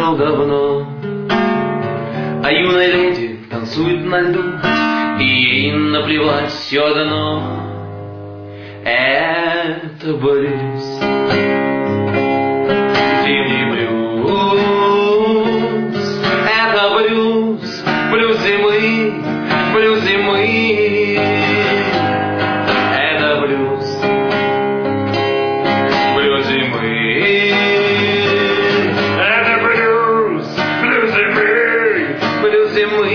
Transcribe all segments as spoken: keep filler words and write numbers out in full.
знал давно. А юная леди танцует на льду, и ей наплевать все одно. Это блюз, зимний блюз. Это блюз, блюз зимы, блюз зимы. Это блюз, блюз зимы. Это блюз, блюз зимы, блюз зимы.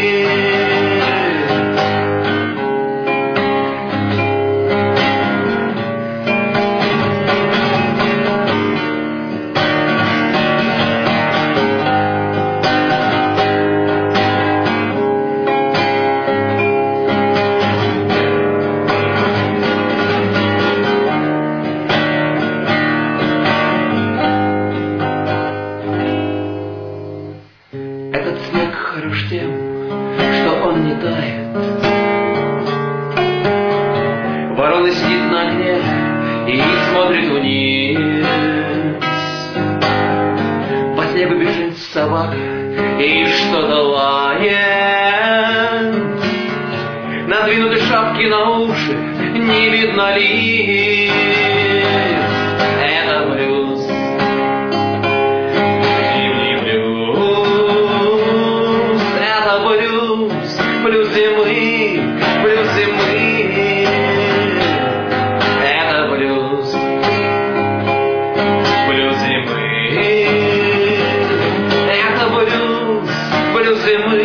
Этот снег хорош тем, что он не тает. Ворона сидит на окне и смотрит вниз. По снегу бежит собака и что-то лает. Надвинуты шапки на уши, не видно лиц. Это блюз, зимний блюз. Это блюз, блюз зимы, блюз зимы. Это блюз, блюз зимы. Это блюз, блюз зимы.